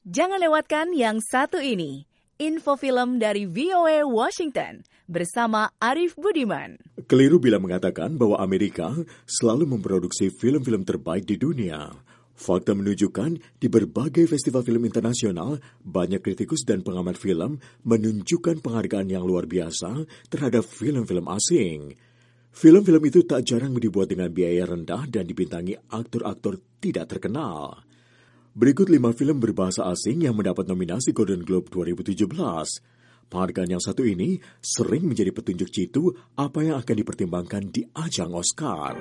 Jangan lewatkan yang satu ini, info film dari VOA Washington bersama Arif Budiman. Keliru bila mengatakan bahwa Amerika selalu memproduksi film-film terbaik di dunia. Fakta menunjukkan di berbagai festival film internasional, banyak kritikus dan pengamat film menunjukkan penghargaan yang luar biasa terhadap film-film asing. Film-film itu tak jarang dibuat dengan biaya rendah dan dibintangi aktor-aktor tidak terkenal. Berikut 5 film berbahasa asing yang mendapat nominasi Golden Globe 2017. Penghargaan yang satu ini sering menjadi petunjuk jitu apa yang akan dipertimbangkan di ajang Oscar.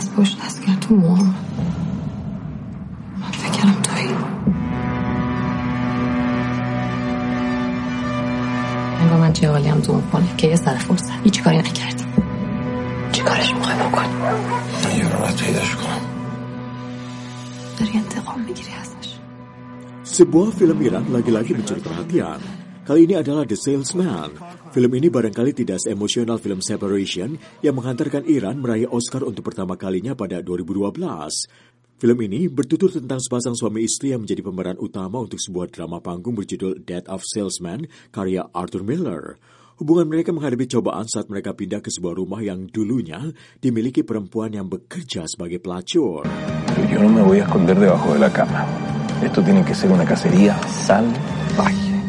انگار من جوالیم زوم کنه که یه سر فرصت هیچ کاری نکردیم. چی کارش میخوای بکنی؟ یه رو باید پیداش کنم. داری انتقام میگیری ازش. Sebuah film Iran lagi-lagi mencuri perhatian. Kali ini adalah The Salesman. Film ini barangkali tidak seemosional film Separation yang menghantarkan Iran meraih Oscar untuk pertama kalinya pada 2012. Film ini bertutur tentang sepasang suami istri yang menjadi pemeran utama untuk sebuah drama panggung berjudul Death of Salesman karya Arthur Miller. Hubungan mereka menghadapi cobaan saat mereka pindah ke sebuah rumah yang dulunya dimiliki perempuan yang bekerja sebagai pelacur. Yo no me voy a esconder debajo de la cama. Esto tiene que ser una cacería salvaje.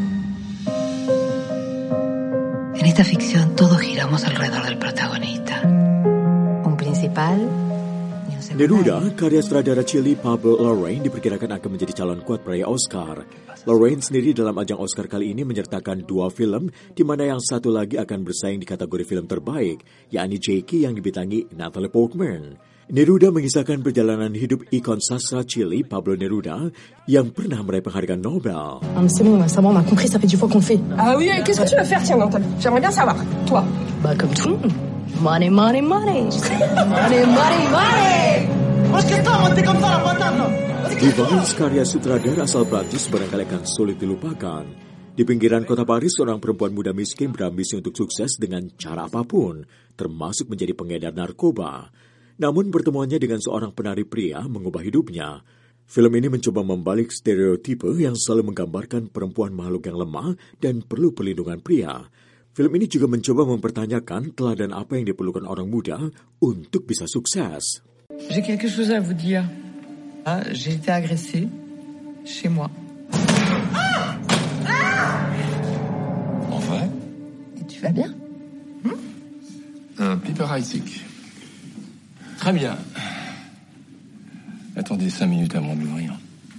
En esta ficción todos giramos alrededor del protagonista. Un principal. Neruda, karya sutradara Chile Pablo Larraín diperkirakan akan menjadi calon kuat peraih Oscar. Larraín sendiri dalam ajang Oscar kali ini menyertakan 2 film, di mana yang satu lagi akan bersaing di kategori film terbaik, yakni Jackie yang dibintangi Natalie Portman. Neruda mengisahkan perjalanan hidup ikon sastra Chile Pablo Neruda yang pernah meraih penghargaan Nobel. C'est bon, on a compris, ça fait 10 fois qu'on fait. Ah oui, qu'est-ce que tu vas faire, tiens, Natalie? J'aimerais bien savoir, toi. Bah, comme tout le monde. Money, money, money. Money, money, money. Vivaldi, karya sutradara asal Prancis, barangkali akan sulit dilupakan. Di pinggiran kota Paris, seorang perempuan muda miskin berambisi untuk sukses dengan cara apapun, termasuk menjadi pengedar narkoba. Namun pertemuannya dengan seorang penari pria mengubah hidupnya. Film ini mencoba membalik stereotipe yang selalu menggambarkan perempuan makhluk yang lemah dan perlu perlindungan pria. Film ini juga mencoba mempertanyakan teladan apa yang diperlukan orang muda untuk bisa sukses. J'ai quelque chose à vous dire. Ah, j'ai été agressée chez moi. En vrai? Et tu vas bien? Un piperaitic. Très bien. Attendez 5 minutes avant d'ouvrir.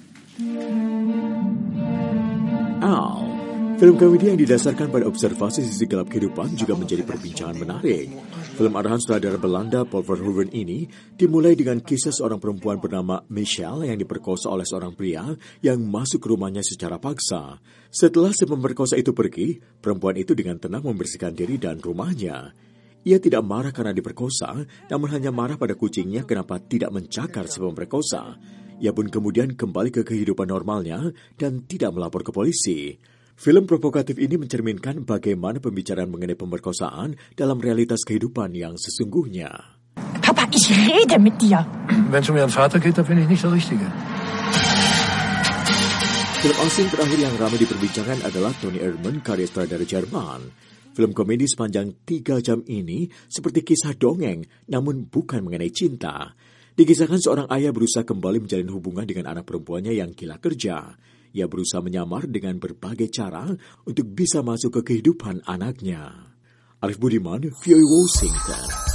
Al, film komedi yang didasarkan pada observasi sisi gelap kehidupan juga menjadi perbincangan menarik. Film arahan sutradara Belanda Paul Verhoeven ini dimulai dengan kisah seorang perempuan bernama Michelle yang diperkosa oleh seorang pria yang masuk ke rumahnya secara paksa. Setelah si pemerkosa itu pergi, perempuan itu dengan tenang membersihkan diri dan rumahnya. Ia tidak marah karena diperkosa, namun hanya marah pada kucingnya kenapa tidak mencakar si pemerkosa. Ia pun kemudian kembali ke kehidupan normalnya dan tidak melapor ke polisi. Film provokatif ini mencerminkan bagaimana pembicaraan mengenai pemerkosaan dalam realitas kehidupan yang sesungguhnya. Papa, ich rede mit dir. Wenn es um Ihren Vater geht, dann bin ich nicht der Richtige. Film asing terakhir yang ramai diperbincangkan adalah Toni Erdmann, karya sutradara Jerman. Film komedi sepanjang 3 jam ini seperti kisah dongeng, namun bukan mengenai cinta. Dikisahkan seorang ayah berusaha kembali menjalin hubungan dengan anak perempuannya yang gila kerja. Ia berusaha menyamar dengan berbagai cara untuk bisa masuk ke kehidupan anaknya. Arif Budiman, VOA Washington.